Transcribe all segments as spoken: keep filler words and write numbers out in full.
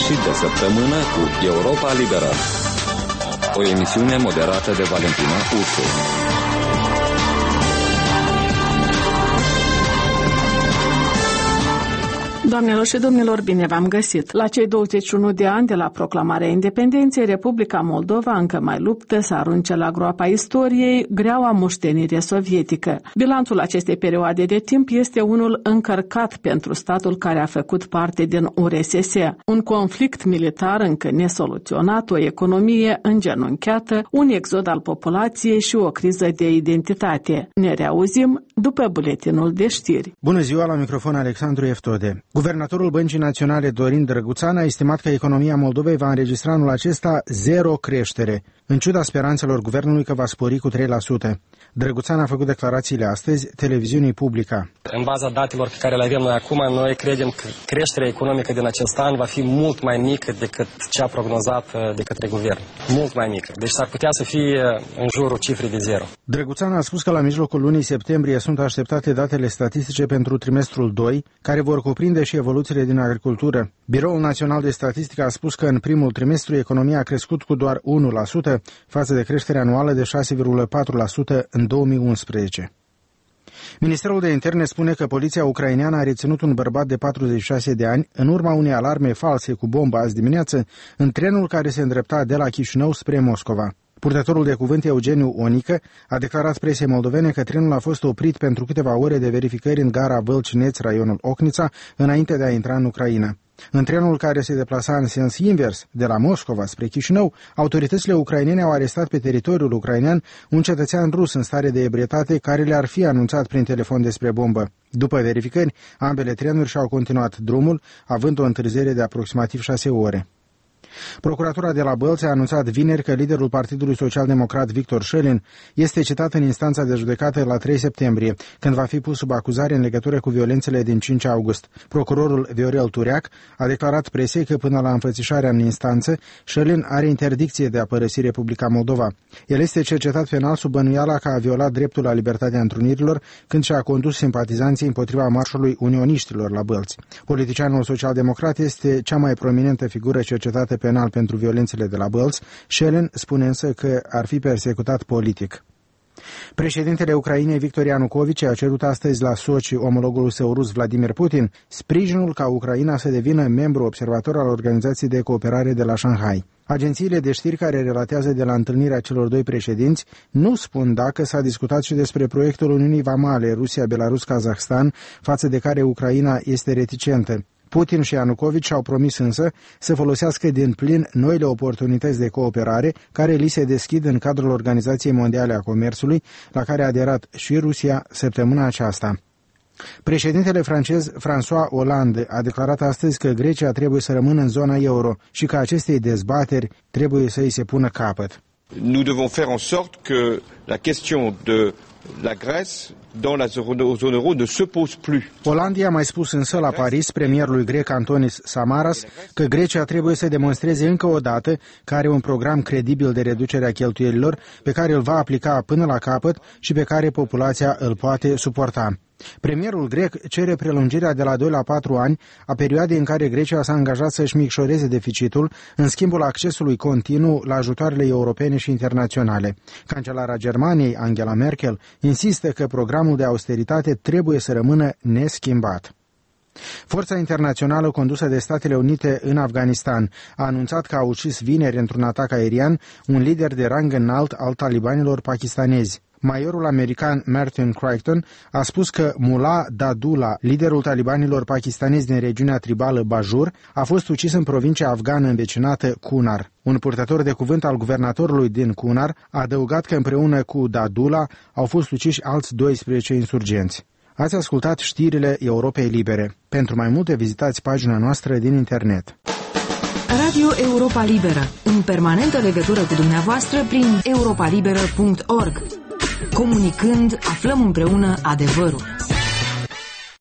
sfârșit de săptămână cu Europa Liberă, o emisiune moderată de Valentina Ursu. Doamnelor și domnilor, bine v-am găsit! La cei douăzeci și unu de ani de la proclamarea independenței, Republica Moldova încă mai luptă să arunce la groapa istoriei greaua moștenire sovietică. Bilanțul acestei perioade de timp este unul încărcat pentru statul care a făcut parte din U R S S. Un conflict militar încă nesoluționat, o economie îngenunchiată, un exod al populației și o criză de identitate. Ne reauzim după buletinul de știri. Bună ziua, la microfon Alexandru Eftode. Guvernatorul Băncii Naționale Dorin Drăguțan a estimat că economia Moldovei va înregistra anul acesta zero creștere, în ciuda speranțelor guvernului că va spori cu trei la sută. Drăguțan a făcut declarațiile astăzi televiziunii Publica. În baza datelor pe care le avem noi acum, noi credem că creșterea economică din acest an va fi mult mai mică decât cea prognozată de către guvern. Mult mai mică. Deci s-ar putea să fie în jurul cifrei de zero. Drăguțan a spus că la mijlocul lunii septembrie sunt așteptate datele statistice pentru trimestrul doi, care vor cuprinde și evoluțiile din agricultură. Biroul Național de Statistică a spus că în primul trimestru economia a crescut cu doar unu la sută față de creșterea anuală de șase virgulă patru la sută în două mii unsprezece. Ministerul de Interne spune că poliția ucraineană a reținut un bărbat de patruzeci și șase de ani în urma unei alarme false cu bombă azi dimineață în trenul care se îndrepta de la Chișinău spre Moscova. Purtătorul de cuvânt Eugeniu Onică a declarat presei moldovene că trenul a fost oprit pentru câteva ore de verificări în gara Vâlcineț, raionul Ochnița, înainte de a intra în Ucraina. În trenul care se deplasa în sens invers, de la Moscova spre Chișinău, autoritățile ucrainene au arestat pe teritoriul ucrainean un cetățean rus în stare de ebrietate care le-ar fi anunțat prin telefon despre bombă. După verificări, ambele trenuri și-au continuat drumul, având o întârziere de aproximativ șase ore. Procuratura de la Bălți a anunțat vineri că liderul Partidului Social-Democrat Victor Șelin este citat în instanța de judecată la trei septembrie, când va fi pus sub acuzare în legătură cu violențele din cinci august. Procurorul Viorel Tureac a declarat presei că până la înfățișarea în instanță, Șelin are interdicție de a părăsi Republica Moldova. El este cercetat penal sub bănuiala că a violat dreptul la libertatea întrunirilor când și-a condus simpatizanții împotriva marșului unioniștilor la Bălți. Politicianul social-democrat este cea mai prominentă figură cercetată penal pentru violențele de la Bălți. Șelin spune însă că ar fi persecutat politic. Președintele Ucrainei Victor Ianucovici a cerut astăzi la Sochi omologul său rus Vladimir Putin sprijinul ca Ucraina să devină membru observator al Organizației de Cooperare de la Shanghai. Agențiile de știri care relatează de la întâlnirea celor doi președinți nu spun dacă s-a discutat și despre proiectul Uniunii Vamale Rusia-Belarus-Kazahstan, față de care Ucraina este reticentă. Putin și Ianucovici au promis însă să folosească din plin noile oportunități de cooperare care li se deschid în cadrul Organizației Mondiale a Comerțului, la care a aderat și Rusia săptămâna aceasta. Președintele francez François Hollande a declarat astăzi că Grecia trebuie să rămână în zona euro și că acestei dezbateri trebuie să îi se pună capăt. Nous devons faire en sorte que la question de la Grèce dans la zone euro ne se pose plus. Hollande a mai spus însă la Paris premierului grec Antonis Samaras că Grecia trebuie să demonstreze încă o dată că are un program credibil de reducere a cheltuielilor pe care îl va aplica până la capăt și pe care populația îl poate suporta. Premierul grec cere prelungirea de la doi la patru ani a perioadei în care Grecia s-a angajat să-și micșoreze deficitul în schimbul accesului continuu la ajutoarele europene și internaționale. Cancelara Germaniei, Angela Merkel, insistă că programul de austeritate trebuie să rămână neschimbat. Forța internațională condusă de Statele Unite în Afganistan a anunțat că a ucis vineri într-un atac aerian un lider de rang înalt al talibanilor pakistanezi. Majorul american Martin Crichton a spus că Mullah Dadullah, liderul talibanilor pakistanezi din regiunea tribală Bajur, a fost ucis în provincia afgană învecinată Kunar. Un purtător de cuvânt al guvernatorului din Kunar a adăugat că împreună cu Dadullah au fost uciși alți doisprezece insurgenți. Ați ascultat știrile Europei Libere. Pentru mai multe vizitați pagina noastră din internet. Radio Europa Liberă, în permanentă legătură cu dumneavoastră prin europa liberă punct org. Comunicând, aflăm împreună adevărul.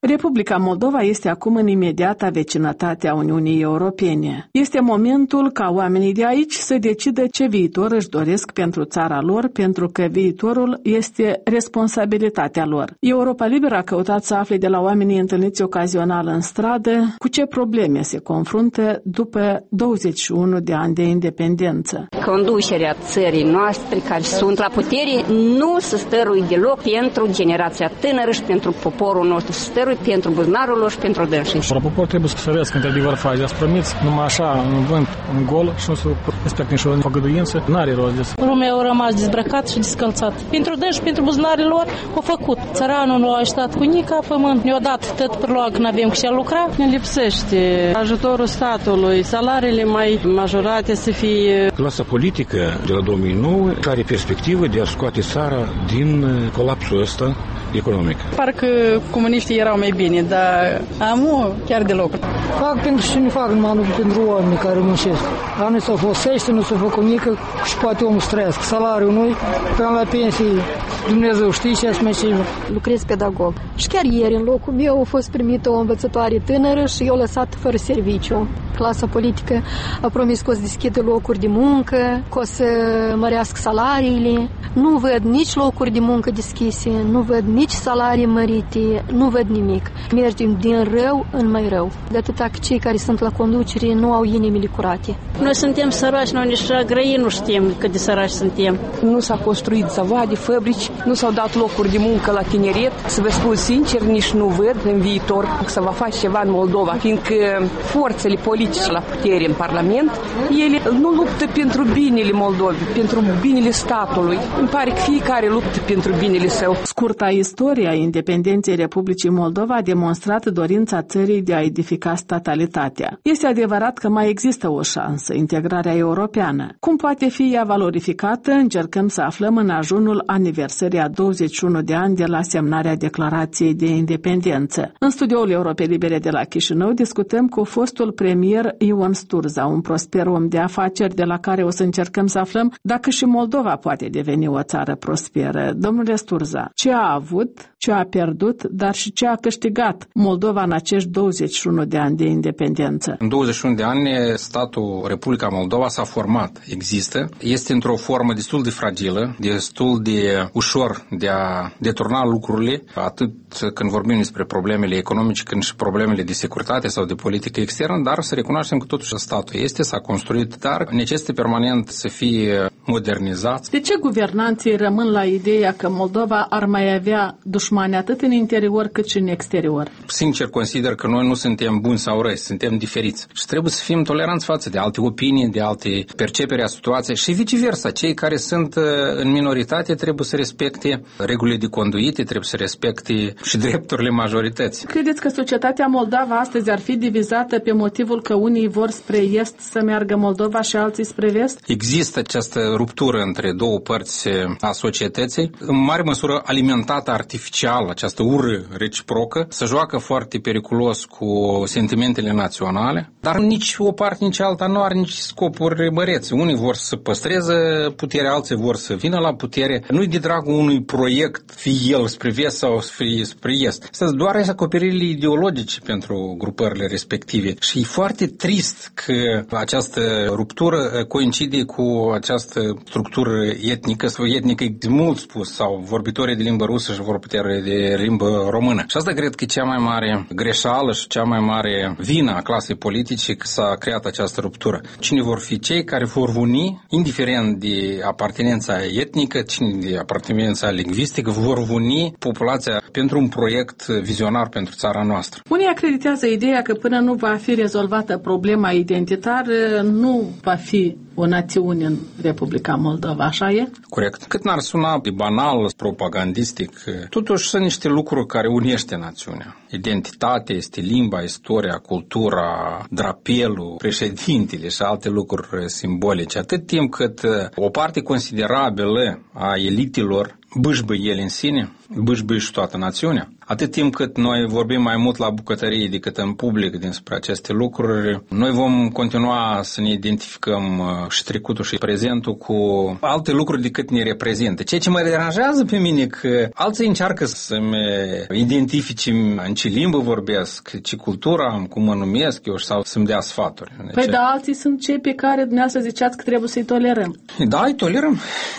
Republica Moldova este acum în imediata vecinătate a Uniunii Europene. Este momentul ca oamenii de aici să decidă ce viitor își doresc pentru țara lor, pentru că viitorul este responsabilitatea lor. Europa Liberă a căutat să afle de la oamenii întâlniți ocazional în stradă cu ce probleme se confruntă după douăzeci și unu de ani de independență. Conducerea țării noastre care sunt la putere nu se stărui deloc pentru generația tânără și pentru poporul nostru, se stărui pentru buzunarul lor și pentru dânsii. Popor trebuie să vezi că într-adevăr faci, ați promis numai așa, în vânt, în gol și nu să respecte nici o făgăduință, n-are rost. Lumea au rămas dezbrăcat și descălțat. Pentru dânsi și pentru buzunarul lor au făcut. Țăranul nu a ajutat cu nica pământ, ne-a dat tot pârloag când avem cu ce lucra. Ne lipsește ajutorul statului, salariile mai majorate să fie. Clasa politică de la două mii nouă are perspectivă de a scoate țara din colapsul ăsta economic. Parcă comuniștii erau mai bine, dar amu chiar deloc. Fac pentru ce nu fac, numai pentru oamenii care muncesc. La noi s-au folosește, nu s-au făcut nică și poate omul să trăiască. Salariul noi, până la pensie, Dumnezeu știe ce mai ce. Lucrez pedagog. Și chiar ieri, în locul meu, a fost primită o învățătoare tânără și eu lăsat fără serviciu. Clasa politică a promis că o să deschidă locuri de muncă, că o să mărească salariile. Nu văd nici locuri de muncă deschise, nu văd nici salarii mărite, nu văd nimic. Mergem din rău în mai rău. De atâta că cei care sunt la conducere nu au inimile curate. Noi suntem săraci, noi nici grăini nu știm cât de săraci suntem. Nu s-a construit zavoade, fabrici, nu s-au dat locuri de muncă la tineret. Să vă spun sincer, nici nu văd în viitor că se va face ceva în Moldova, fiindcă forțele politice la putere în Parlament, ele nu luptă pentru binele Moldovei, pentru binele statului. Îmi pare că fiecare luptă pentru binele său. Scurta istoria independenței Republicii Moldova a demonstrat dorința țării de a edifica statalitatea. Este adevărat că mai există o șansă, integrarea europeană. Cum poate fi ea valorificată? Încercăm să aflăm în ajunul aniversării a douăzeci și unu de ani de la semnarea Declarației de Independență. În studioul Europei Libere de la Chișinău discutăm cu fostul premier Ion Sturza, un prosper om de afaceri de la care o să încercăm să aflăm dacă și Moldova poate deveni o țară prosperă. Domnule Sturza, ce a avut, ce a pierdut, dar și ce a câștigat Moldova în acești douăzeci și unu de ani de independență? În douăzeci și unu de ani, statul Republica Moldova s-a format, există, este într-o formă destul de fragilă, destul de ușor de a deturna lucrurile, atât când vorbim despre problemele economice, cât și problemele de securitate sau de politică externă, dar să recunoaștem că totuși statul este, s-a construit, dar necesită permanent să fie modernizat. De ce guvernanții rămân la ideea că Moldova ar mai avea dușmani atât în interior cât și în exterior? Sincer, consider că noi nu suntem buni sau răi, suntem diferiți și trebuie să fim toleranți față de alte opinii, de alte perceperi a situației și viceversa. Cei care sunt în minoritate trebuie să respecte regulile de conduite, trebuie să respecte și drepturile majorității. Credeți că societatea moldava astăzi ar fi divizată pe motivul că unii vor spre est să meargă Moldova și alții spre vest? Există această ruptură între două părți a societății, în mare măsură alimentată artificial, această ură reciprocă, se joacă foarte periculos cu sentimentele naționale, dar nici o parte, nici alta nu are nici scopuri mărețe. Unii vor să păstreze puterea, alții vor să vină la putere. Nu-i de dragul unui proiect, fie el spre vest sau fie spre est. Sunt doar acoperirile ideologice pentru grupările respective. Și e foarte trist că această ruptură coincide cu această structură etnică sau etnică mult spus, sau vorbitorii de limbă rusă și vorbitorii de limbă română. Și asta cred că e cea mai mare greșeală și cea mai mare vină a clasei politice că s-a creat această ruptură. Cine vor fi cei care vor uni, indiferent de apartenența etnică, cine de apartenența lingvistică, vor uni populația pentru un proiect vizionar pentru țara noastră. Unii acreditează ideea că până nu va fi rezolvată problema identitară, nu va fi o națiune în Republica Moldova, așa e? Corect. Cât n-ar suna de banal, propagandistic, totuși sunt niște lucruri care unește națiunea. Identitatea este limba, istoria, cultura, drapelul, președintele și alte lucruri simbolice. Atât timp cât o parte considerabilă a elitelor bâșbâi el în sine, bâșbâi și toată națiunea. Atât timp cât noi vorbim mai mult la bucătărie decât în public despre aceste lucruri, noi vom continua să ne identificăm și trecutul și prezentul cu alte lucruri decât ne reprezintă. Ceea ce mă deranjează pe mine că alții încearcă să-mi identifice în ce limbă vorbesc, ce cultură am, cum mă numesc eu sau să-mi dea sfaturi. Păi da, alții sunt cei pe care dumneavoastră ziceați că trebuie să-i tolerăm. Da, îi tolerăm.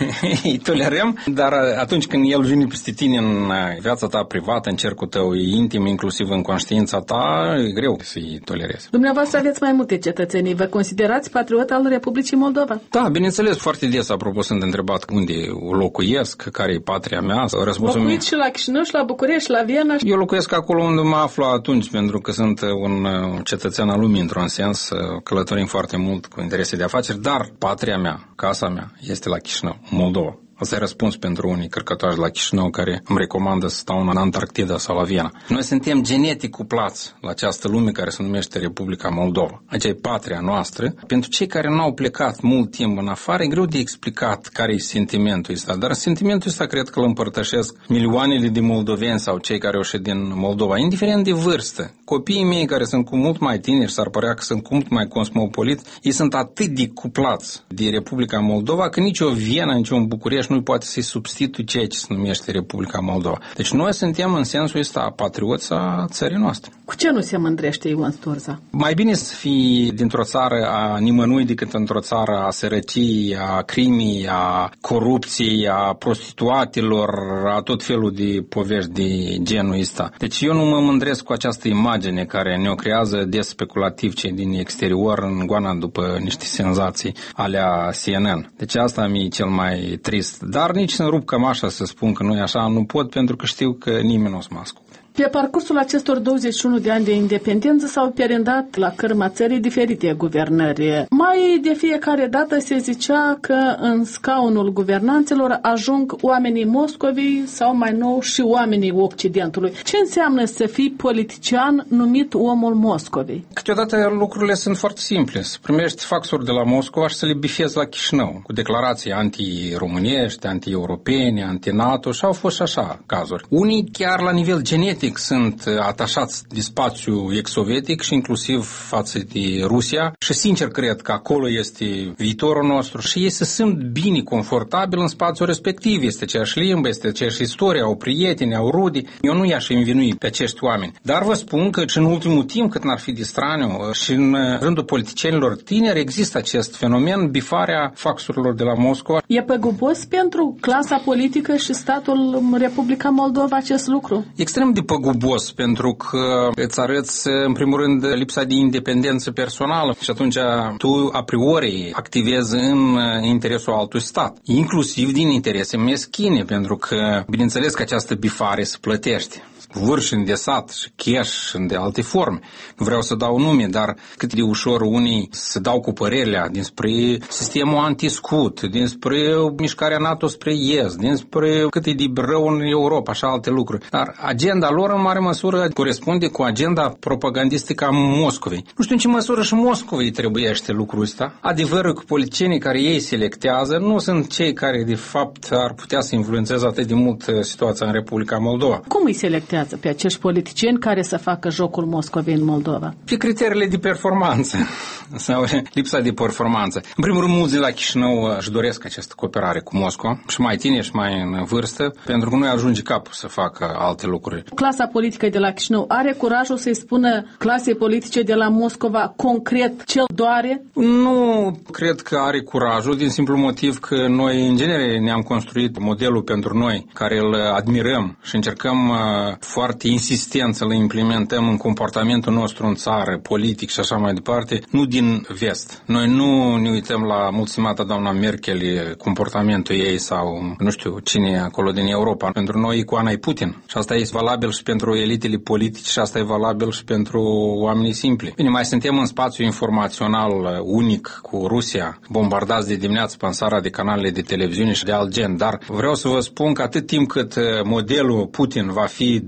îi tolerăm, dar atunci când el vine peste tine în viața ta privată, în cercul tău intim, inclusiv în conștiința ta, e greu să-i tolerezi. Dumneavoastră aveți mai multe cetățenii. Vă considerați patriot al Republicii Moldova? Da, bineînțeles, foarte des, apropo, sunt întrebat unde locuiesc, care e patria mea. Răspunsul meu... și la Chișinău, și la București, și la Viena. Eu locuiesc acolo unde mă aflu atunci, pentru că sunt un cetățean al lumii, într-un sens, călătorim foarte mult cu interese de afaceri, dar patria mea, casa mea, este la Chișinău, Moldova. Asta e răspuns pentru unii cărcătoși la Chișinău care îmi recomandă să stau în Antarctida sau la Viena. Noi suntem genetic cuplați la această lume care se numește Republica Moldova. Aceea e patria noastră. Pentru cei care nu au plecat mult timp în afară, e greu de explicat care e sentimentul ăsta. Dar sentimentul ăsta cred că îl împărtășesc milioanele de moldoveni sau cei care au ieșit din Moldova, indiferent de vârstă. Copiii mei care sunt cu mult mai tineri, s-ar părea că sunt cu mult mai cosmopoliți, ei sunt atât de cuplați de Republica Moldova că nici o Viena, nici un București nu poate să-i substituie ceea ce se numește Republica Moldova. Deci noi suntem în sensul ăsta patrioți a țării noastre. Cu ce nu se mândrește Ion Sturza? Mai bine să fii dintr-o țară a nimănui decât într-o țară a sărăciei, a crimii, a corupției, a prostituatelor, a tot felul de povești de genul ăsta. Deci eu nu mă mândresc cu această imagine care ne-o creează des speculativ cei din exterior în goana după niște senzații alea C N N. Deci asta mi-e cel mai trist. Dar nici să-mi rup cămașa să spun că nu e așa, nu pot, pentru că știu că nimeni nu o să mă asculte. Pe parcursul acestor douăzeci și unu de ani de independență s-au perindat la cârma țării diferite guvernări. Mai de fiecare dată se zicea că în scaunul guvernanților ajung oamenii Moscovei sau mai nou și oamenii Occidentului. Ce înseamnă să fii politician numit omul Moscovei? Câteodată lucrurile sunt foarte simple. Să primești faxuri de la Moscova și să le bifezi la Chișinău, cu declarații anti-românești, anti-europene, anti-NATO și au fost și așa cazuri. Unii chiar la nivel genetic sunt atașați de spațiu ex-sovietic și inclusiv față de Rusia și sincer cred că acolo este viitorul nostru și ei se simt bine, confortabil în spațiul respectiv. Este aceeași limbă, este aceeași istorie, au prieteni, au rudi. Eu nu i-aș învinui pe acești oameni. Dar vă spun că și în ultimul timp, cât n-ar fi de straniu, și în rândul politicienilor tineri există acest fenomen, bifarea faxurilor de la Moscova. E păgubos pentru clasa politică și statul Republica Moldova acest lucru? Extrem de păgubos, pentru că îți arăți, în primul rând, lipsa de independență personală și atunci tu, a priori, activezi în interesul altui stat, inclusiv din interese meschine, pentru că, bineînțeles că această bifare se plătește. Vârși îndesat și cash și de alte forme. Nu vreau să dau nume, dar cât de ușor unii se dau cu părerea dinspre sistemul antiscut, dinspre mișcarea NATO spre Est, dinspre cât e de rău în Europa și alte lucruri. Dar agenda lor în mare măsură corespunde cu agenda propagandistică a Moscovei. Nu știu în ce măsură și Moscovei trebuiește lucrul ăsta. Adevărul că politicienii care ei selectează nu sunt cei care de fapt ar putea să influențeze atât de mult situația în Republica Moldova. Cum îi selectează pe acești politicieni care să facă jocul Moscovei în Moldova? Pe criteriile de performanță sau lipsa de performanță. În primul rând, mulți de la Chișinău își doresc această cooperare cu Moscova, și mai tineri și mai în vârstă, pentru că nu ajunge capul să facă alte lucruri. Clasa politică de la Chișinău are curajul să-i spună clasei politice de la Moscova concret ce doare? Nu cred că are curajul, din simplu motiv că noi, în genere, ne-am construit modelul pentru noi, care îl admirăm și încercăm foarte insistent să le implementăm în comportamentul nostru în țară, politic și așa mai departe, nu din vest. Noi nu ne uităm la mulțimata doamna Merkel, comportamentul ei sau nu știu cine e acolo din Europa. Pentru noi icoana e Putin și asta e valabil și pentru elitele politice și asta e valabil și pentru oamenii simpli. Bine, mai suntem în spațiu informațional unic cu Rusia, bombardați de dimineață pe țara de canalele de televiziune și de alt gen, dar vreau să vă spun că atât timp cât modelul Putin va fi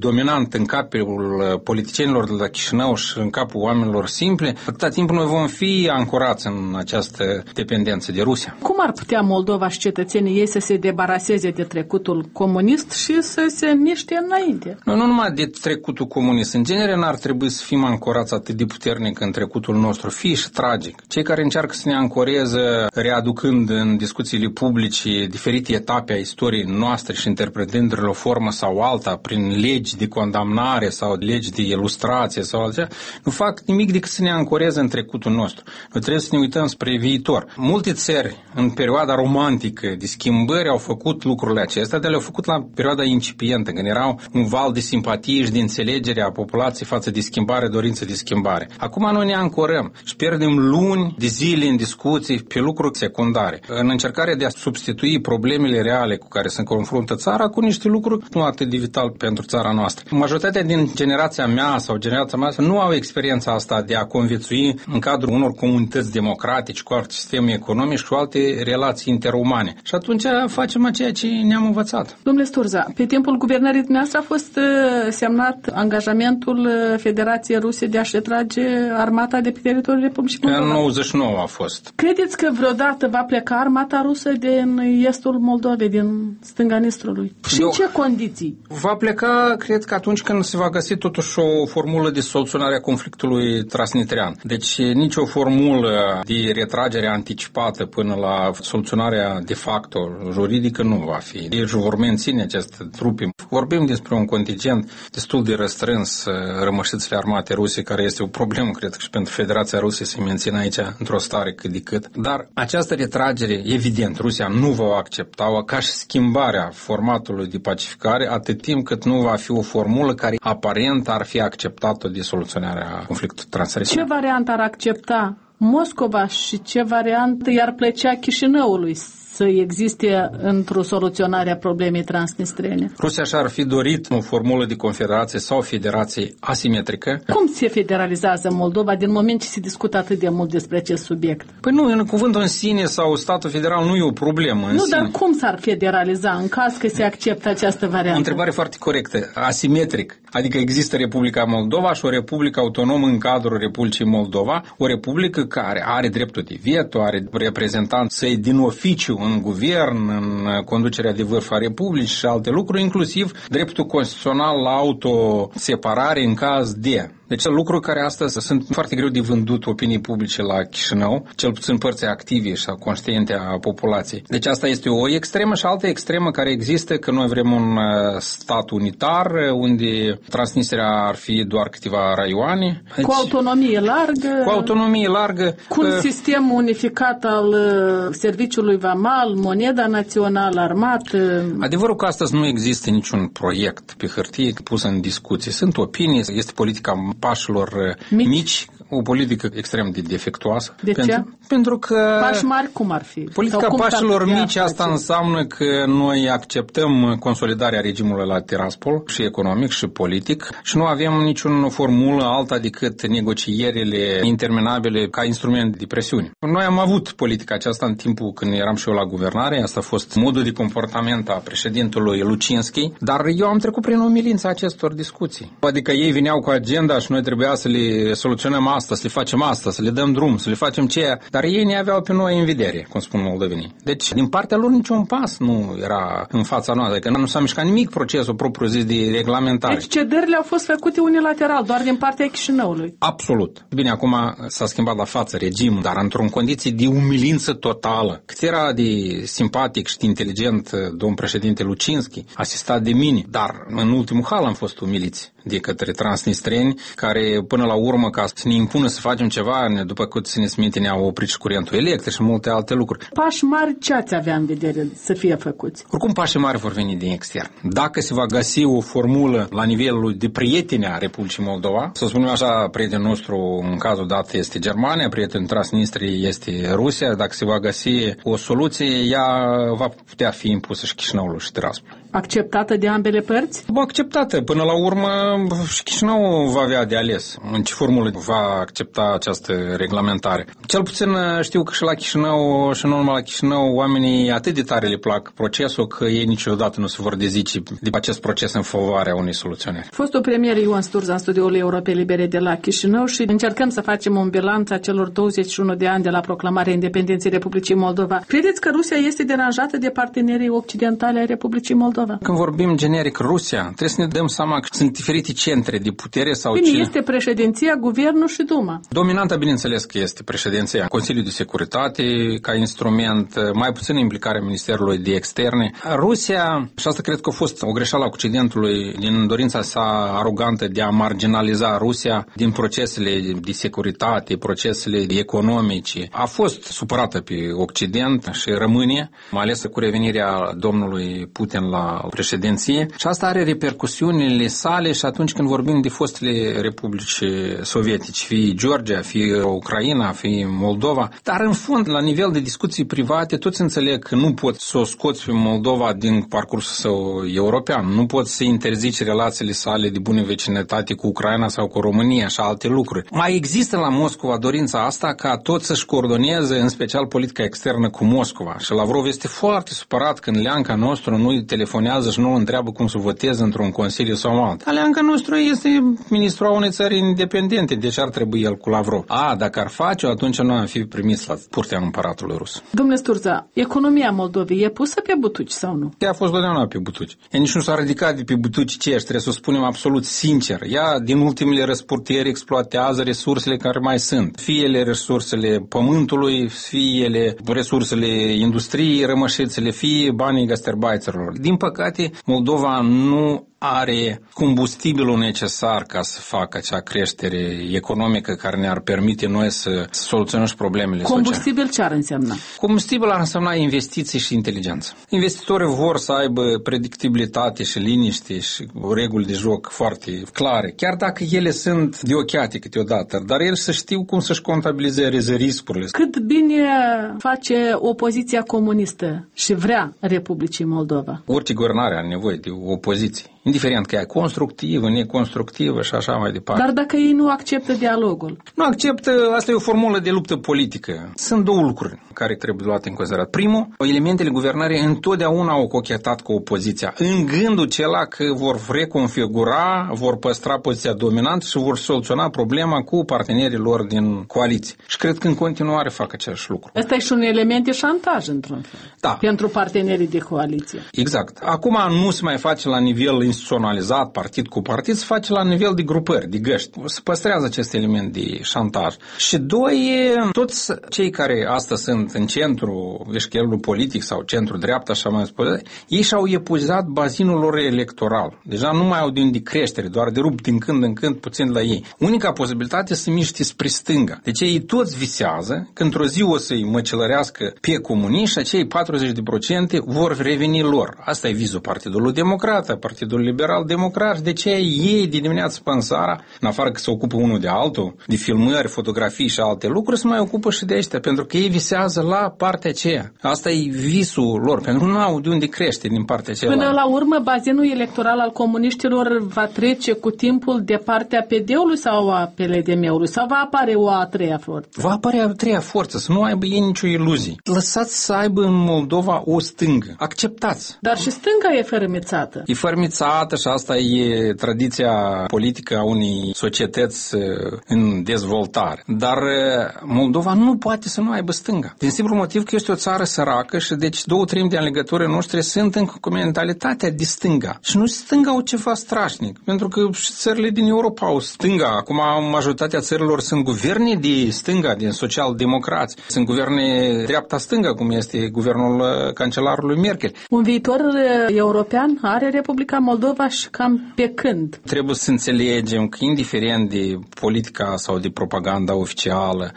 dominant în capul politicienilor de la Chișinău și în capul oamenilor simple, atâta timp noi vom fi ancorați în această dependență de Rusia. Cum ar putea Moldova și cetățenii ei să se debaraseze de trecutul comunist și să se miște înainte? Nu, nu numai de trecutul comunist. În genere n-ar trebui să fim ancorați atât de puternic în trecutul nostru, fie și tragic. Cei care încearcă să ne ancoreze, readucând în discuțiile publice diferite etape a istoriei noastre și interpretându-le o formă sau alta, prin legi de condamnare sau legi de ilustrație sau altceva, nu fac nimic decât să ne ancoreze în trecutul nostru. Noi trebuie să ne uităm spre viitor. Multe țări, în perioada romantică de schimbări, au făcut lucrurile acestea, dar le-au făcut la perioada incipientă, când erau un val de simpatie și de înțelegere a populației față de schimbare, dorință de schimbare. Acum noi ne ancorăm și pierdem luni de zile în discuții pe lucruri secundare, în încercare de a substitui problemele reale cu care se confruntă țara cu niște lucruri nu atât de vital pentru țara noastră. Majoritatea din generația mea sau generația mea nu au experiența asta de a conviețui în cadrul unor comunități democratice, cu alt sistem economic și cu alte relații interumane. Și atunci facem ceea ce ne-am învățat. Domnule Sturza, pe timpul guvernării dumneavoastră a fost semnat angajamentul Federației Ruse de a-și retrage armata de pe teritoriul Republicii Moldova. În nouăzeci și nouă a fost. Credeți că vreodată va pleca armata rusă din estul Moldovei, din stânga Nistrului? Și în ce condiții? Va pleca, cred că atunci când se va găsi totuși o formulă de soluționare a conflictului transnistrean. Deci nicio formulă de retragere anticipată până la soluționarea de facto juridică nu va fi. Deci vor menține aceste trupe. Vorbim despre un contingent destul de restrâns, rămășițele armate ruse, care este o problemă, cred că și pentru Federația Rusă se menține aici într-o stare cât de cât. Dar această retragere, evident, Rusia nu va accepta-o ca și schimbarea formatului de pacificare atât timp cât nu va fi o formulă care aparent ar fi acceptată de soluționarea conflictului transnistrean. Ce variantă ar accepta Moscova și ce variantă i-ar plăcea Chișinăului să existe într-o soluționare a problemei transnistrene? Rusia și-ar fi dorit o formulă de confederație sau federație asimetrică. Cum se federalizează Moldova din moment ce se discută atât de mult despre acest subiect? Păi nu, în cuvântul în sine sau statul federal nu e o problemă în Nu, sine. dar cum s-ar federaliza în caz că se acceptă această variantă? O întrebare foarte corectă. Asimetric. Adică există Republica Moldova și o republică autonomă în cadrul Republicii Moldova, o republică care are dreptul de veto, are reprezentanți săi din oficiu în guvern, în conducerea de vârf a Republicii și alte lucruri, inclusiv dreptul constituțional la autoseparare în caz de... Deci lucruri care astăzi sunt foarte greu de vândut opinii publice la Chișinău, cel puțin părții active și conștiente a populației. Deci asta este o extremă și altă extremă care există, că noi vrem un stat unitar, unde Transnistria ar fi doar câteva raioane. Deci, cu autonomie largă. Cu autonomie largă. Cu un sistem unificat al serviciului vamal, moneda națională, armată. Adevărul că astăzi nu există niciun proiect pe hârtie pus în discuție. Sunt opinii, este politica pașilor mici, mici o politică extrem de defectuoasă. De pentru, ce? Pentru că... Pași mari cum ar fi? Politica pașilor mici, asta face? Înseamnă că noi acceptăm consolidarea regimului la Tiraspol și economic și politic și nu avem niciun formulă alta decât negocierile interminabile ca instrument de presiune. Noi am avut politica aceasta în timpul când eram și eu la guvernare, asta a fost modul de comportament a președintelui Lucinski, dar eu am trecut prin umilința acestor discuții. Adică ei veneau cu agenda și noi trebuia să le soluționăm asta, să le facem asta, să le dăm drum, să le facem ceea, dar ei ne aveau pe noi în vedere, cum spun moldovenii. Deci, din partea lor niciun pas nu era în fața noastră, adică nu s-a mișcat nimic procesul propriu-zis de reglementare. Deci cederile au fost făcute unilateral, doar din partea Chișinăului. Absolut. Bine, acum s-a schimbat la față regimul, dar într-o condiție de umilință totală. Cât era de simpatic și de inteligent domn președinte Lucinski, asistat de mine, dar în ultimul hal am fost umiliți de către transnistreni, care până la urmă, ca să ne impună să facem ceva, după cât să ne sminte, ne-au oprit și curentul electric și multe alte lucruri. Pași mari ce ați avea în vedere să fie făcuți? Oricum, pașii mari vor veni din extern. Dacă se va găsi o formulă la nivelul de prieteni a Republicii Moldova, să spunem așa, prietenul nostru în cazul dat este Germania, prietenul Transnistriei este Rusia, dacă se va găsi o soluție, ea va putea fi impusă și Chișinăului și Tiraspol. acceptată de ambele părți? Acceptată. Până la urmă și Chișinău va avea de ales în ce formulă va accepta această reglementare. Cel puțin știu că și la Chișinău și nu numai la Chișinău oamenii atât de tare le plac procesul că ei niciodată nu se vor dezice de acest proces în favoarea unei soluționări. Fostul premier Ion Sturza în studioul Europei Libere de la Chișinău și încercăm să facem un bilanț a celor douăzeci și unu de ani de la proclamarea independenței Republicii Moldova. Credeți că Rusia este deranjată de partenerii occidentali ai Republicii Moldova? Când vorbim generic Rusia, trebuie să ne dăm seama că sunt diferite centre de putere sau Bine, ce... este președinția, guvernul și Duma. Dominanta, bineînțeles că este președinția, Consiliul de Securitate ca instrument, mai puțin implicarea Ministerului de Externe. Rusia, și asta cred că a fost o greșeală a Occidentului din dorința sa arogantă de a marginaliza Rusia din procesele de securitate, procesele economice, a fost supărată pe Occident și rămâne, mai ales cu revenirea domnului Putin la președinție. Și asta are repercusiunile sale și atunci când vorbim de fostele republici sovietice, fie Georgia, fie Ucraina, fie Moldova. Dar în fond, la nivel de discuții private, toți înțeleg că nu pot să o scoți pe Moldova din parcursul său european. Nu pot să interzici relațiile sale de bună vecinătate cu Ucraina sau cu România și alte lucruri. Mai există la Moscova dorința asta ca tot să-și coordoneze, în special politica externă cu Moscova. Și Lavrov este foarte supărat când leanca nostru nu îi telefonează și nu îl întreabă cum să voteze într-un consiliu sau alt. Leanca nostru este ministrul a unei țări independente, deci ar trebui el cu Lavrov. A, dacă ar face-o, atunci nu am fi primiți la curtea împăratului rus. Domnule Sturza, economia Moldovei e pusă pe butuci sau nu? Ea a fost totdeauna pe butuci. Ea nici nu s-a ridicat de pe butuci cești, trebuie să o spunem absolut sincer. Ea, din ultimele răspurtieri, exploatează resursele care mai sunt. Fie ele resursele pământului, fie ele resursele industriei, rămășițele, fie banii gasterbaițerilor. Din păcate, Moldova nu are combustibilul necesar ca să facă acea creștere economică care ne-ar permite noi să soluționăm și problemele sociale. Combustibil ce ar însemna? Combustibil ar însemna investiții și inteligență. Investitorii vor să aibă predictibilitate și liniște și reguli de joc foarte clare, chiar dacă ele sunt deochiate câteodată, dar el să știu cum să-și contabilizeze riscurile. Cât bine face opoziția comunistă și vrea Republicii Moldova? Orice guvernare are nevoie de opoziție. Indiferent că e constructivă, neconstructivă și așa mai departe. Dar dacă ei nu acceptă dialogul? Nu acceptă, asta e o formulă de luptă politică. Sunt două lucruri care trebuie luate în considerare. Primul, elementele guvernării întotdeauna au cochetat cu opoziția, în gândul acela că vor reconfigura, vor păstra poziția dominantă și vor soluționa problema cu partenerii lor din coaliție. Și cred că în continuare fac același lucru. Asta e și un element de șantaj, într-un fel, da, pentru partenerii de coaliție. Exact. Acum nu se mai face la nivel instituționalizat, partid cu partid, se face la nivel de grupări, de găști. Se păstrează acest element de șantaj. Și doi, toți cei care astăzi sunt în centru eșchelului politic sau centru dreapta, așa mai spune, ei și-au epuizat bazinul lor electoral. Deja nu mai au de unde creștere, doar de rup din când în când puțin la ei. Unica posibilitate să miște spre stânga. Deci ei toți visează că într-o zi o să-i măcelărească pe comuniști și acei patruzeci la sută vor reveni lor. Asta e vizul Partidului Democrat, Partidul Liberal Democrat. De ce ei de dimineață până seara, în afară că se ocupă unul de altul, de filmări, fotografii și alte lucruri, se mai ocupă și de ăștia, pentru că ei visează la partea aceea. Asta e visul lor, pentru că nu au de unde crește din partea aceea. Până la urmă, bazinul electoral al comuniștilor va trece cu timpul de partea P D-ului sau a P L D M-ului? Sau va apare o a treia forță? Va apare a treia forță, să nu aibă ei nicio iluzie. Lăsați să aibă în Moldova o stângă. Acceptați. Dar și stânga e fărâmițată. E fărâmițată și asta e tradiția politică a unei societăți în dezvoltare. Dar Moldova nu poate să nu aibă stânga. Din simplu motiv că este o țară săracă și deci două treimi de alegătorii noștri sunt încă cu mentalitatea de stânga. Și nu stânga au ceva strașnic, pentru că și țările din Europa au stânga. Acum majoritatea țărilor sunt guverne de stânga, din social-democrați. Sunt guverne dreapta-stânga, cum este guvernul cancelarului Merkel. Un viitor european are Republica Moldova și cam pe când? Trebuie să înțelegem că indiferent de politica sau de propaganda oficială,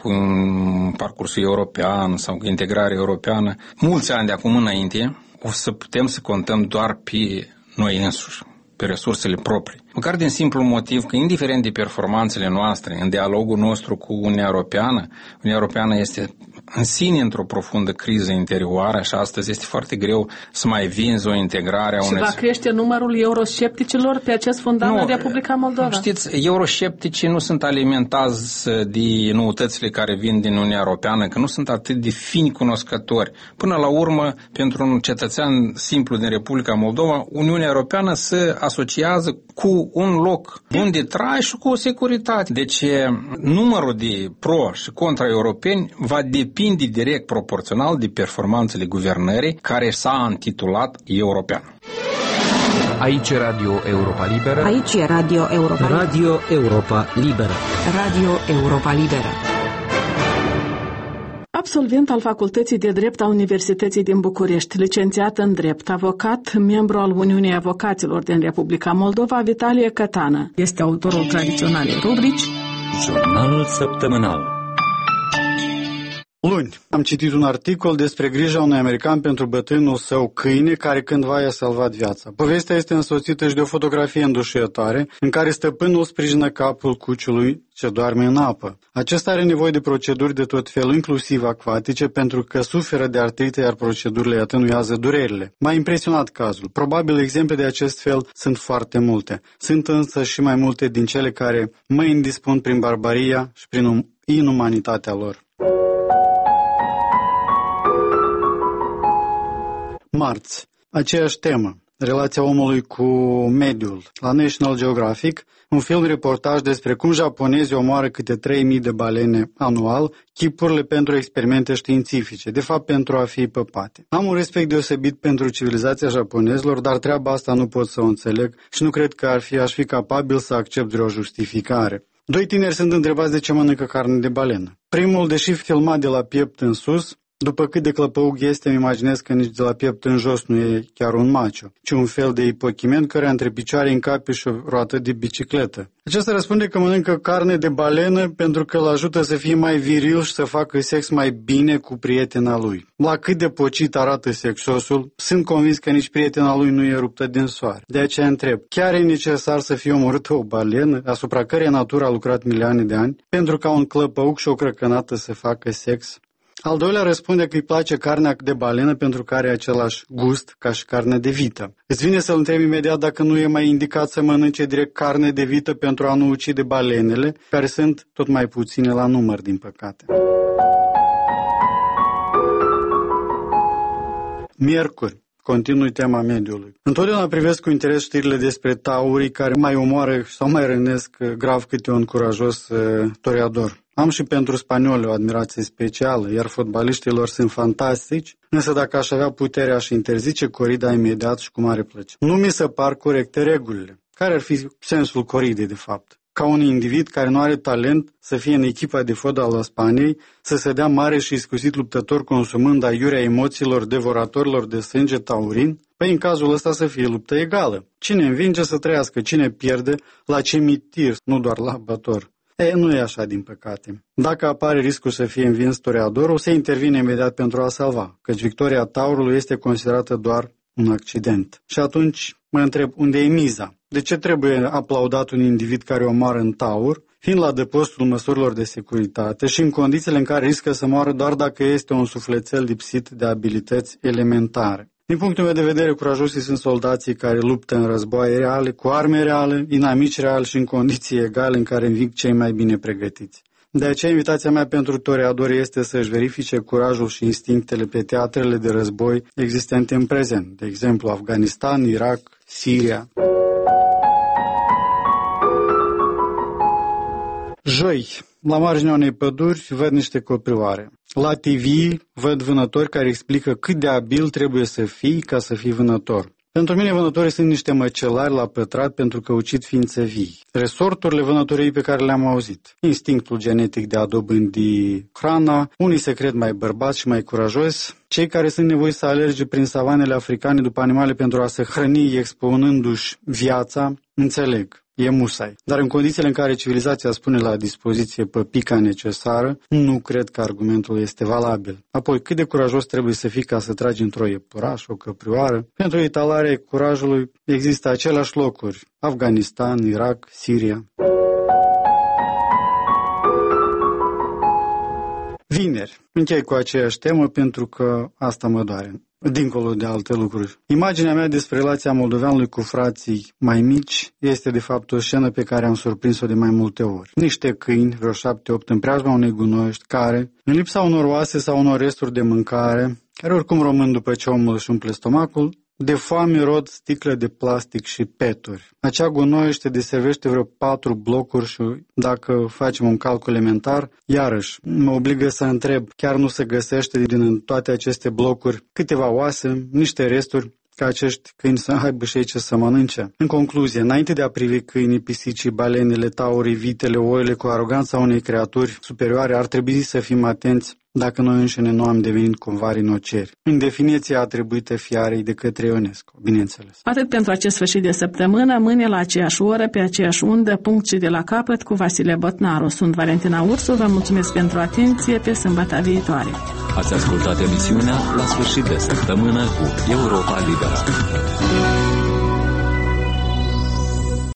în parcursul european sau cu integrarea europeană, mulți ani de acum înainte, o să putem să contăm doar pe noi însuși, pe resursele proprii. Măcar din simplu motiv că, indiferent de performanțele noastre în dialogul nostru cu Uniunea Europeană, Uniunea Europeană este în sine într-o profundă criză interioară și astăzi este foarte greu să mai vinzi o integrare a și unei... va crește numărul euroscepticilor pe acest fundal în Republica Moldova? Știți, euroscepticii nu sunt alimentați de noutățile care vin din Uniunea Europeană, că nu sunt atât de fini cunoscători. Până la urmă, pentru un cetățean simplu din Republica Moldova, Uniunea Europeană se asociază cu un loc bun de trai și cu o securitate. Deci, numărul de pro și contra europeni va depinde direct proporțional de performanțele guvernării care s-a intitulat european. Aici Radio Europa Liberă. Aici e Radio Europa Liberă. Radio Europa Liberă. Radio Europa Liberă. Absolvent al Facultății de Drept a Universității din București, licențiat în drept, avocat, membru al Uniunii Avocaților din Republica Moldova, Vitalie Cătană. Este autorul tradiționalei rubrici Jurnalul săptămânal. Luni am citit un articol despre grija unui american pentru bătrânul său câine care cândva i-a salvat viața. Povestea este însoțită și de o fotografie îndușătoare în care stăpânul sprijină capul cuciului ce doarme în apă. Acesta are nevoie de proceduri de tot fel, inclusiv acvatice, pentru că suferă de artrită, iar procedurile atenuează durerile. M-a impresionat cazul. Probabil exemple de acest fel sunt foarte multe. Sunt însă și mai multe din cele care mă indispun prin barbaria și prin inumanitatea lor. Marți, aceeași temă, relația omului cu mediul. La National Geographic, un film reportaj despre cum japonezii omoară câte trei mii de balene anual, chipurile pentru experimente științifice, de fapt pentru a fi păpate. Am un respect deosebit pentru civilizația japonezilor, dar treaba asta nu pot să o înțeleg și nu cred că ar fi, aș fi capabil să accept vreo justificare. Doi tineri sunt întrebați de ce mănâncă carne de balenă. Primul, deși filmat de la piept în sus, după cât de clăpăug este, îmi imaginez că nici de la piept în jos nu e chiar un macho, ci un fel de ipochiment care între picioare încape și o roată de bicicletă. Acesta răspunde că mănâncă carne de balenă pentru că îl ajută să fie mai viril și să facă sex mai bine cu prietena lui. La cât de pocit arată sexosul, sunt convins că nici prietena lui nu e ruptă din soare. De aceea întreb, chiar e necesar să fie omorâtă o balenă asupra căreia natura a lucrat milioane de ani pentru ca un clăpăuc și o crăcănată să facă sex? Al doilea răspunde că îi place carnea de balenă pentru că are același gust ca și carne de vită. Îți vine să-l întrebi imediat dacă nu e mai indicat să mănânce direct carne de vită pentru a nu ucide balenele, care sunt tot mai puține la număr, din păcate. Miercuri. Continui tema mediului. Întotdeauna privesc cu interes știrile despre taurii care mai omoară sau mai rănesc grav câte un curajos uh, toreador. Am și pentru spanioli o admirație specială, iar fotbaliștii lor sunt fantastici, însă dacă aș avea puterea aș interzice corida imediat și cu mare plăcere. Nu mi se par corecte regulile. Care ar fi sensul coridei, de fapt? Ca un individ care nu are talent să fie în echipa de fotbal a Spaniei, să se dea mare și iscusit luptător consumând aiurea emoțiilor devoratorilor de sânge taurin? Păi în cazul ăsta să fie luptă egală. Cine învinge să trăiască, cine pierde la cimitir, nu doar la bător. E, nu e așa, din păcate. Dacă apare riscul să fie învins toreadorul, se intervine imediat pentru a salva, căci victoria taurului este considerată doar un accident. Și atunci mă întreb, unde e miza? De ce trebuie aplaudat un individ care omoară în taur, fiind la adăpostul măsurilor de securitate și în condițiile în care riscă să moară doar dacă este un sufletel lipsit de abilități elementare? Din punctul meu de vedere, curajosii sunt soldații care luptă în războaie reale, cu arme reale, inamici reali și în condiții egale în care înving cei mai bine pregătiți. De aceea, invitația mea pentru toreadori este să-și verifice curajul și instinctele pe teatrele de război existente în prezent, de exemplu Afganistan, Irak, Siria. Joi, la marginea unei păduri, văd niște copioare. La T V văd vânători care explică cât de abil trebuie să fii ca să fii vânător. Pentru mine vânătorii sunt niște măcelari la pătrat pentru că ucid ființe vii. Resorturile vânătoriei pe care le-am auzit. Instinctul genetic de a dobândi hrana, unii se cred mai bărbați și mai curajoși, cei care sunt nevoiți să alerge prin savanele africane după animale pentru a se hrăni expunându-și viața, înțeleg. E musai. Dar în condițiile în care civilizația spune la dispoziție păpica necesară, nu cred că argumentul este valabil. Apoi, cât de curajos trebuie să fii ca să tragi într-o iepuraș, o căprioară? Pentru etalarea curajului există aceleași locuri. Afganistan, Irak, Siria. Vineri. Închei cu aceeași temă pentru că asta mă doare, dincolo de alte lucruri. Imaginea mea despre relația moldoveanului cu frații mai mici este de fapt o scenă pe care am surprins-o de mai multe ori. Niște câini, vreo șapte-opt în preajma unei gunoiești, care, în lipsa unor oase sau unor resturi de mâncare, care oricum rămân după ce omul își umple stomacul, de foame rod sticle de plastic și peturi. Acea gunoiește deservește vreo patru blocuri și dacă facem un calcul elementar, iarăși mă obligă să întreb, chiar nu se găsește din toate aceste blocuri câteva oase, niște resturi, ca acești câini să aibă și ei ce să mănânce. În concluzie, înainte de a privi câinii, pisicii, balenele, taurii, vitele, oile cu aroganța unei creaturi superioare, ar trebui să fim atenți dacă noi înșine nu am devenit cumva rinoceri. În definiția atribuită fiarei de către Ionesco, bineînțeles. Atât pentru acest sfârșit de săptămână, mâine la aceeași oră, pe aceeași undă, punct și de la capăt, cu Vasile Botnaru. Sunt Valentina Ursu, vă mulțumesc pentru atenție, pe sâmbătă viitoare. Ați ascultat emisiunea La sfârșit de săptămână cu Europa Liberă.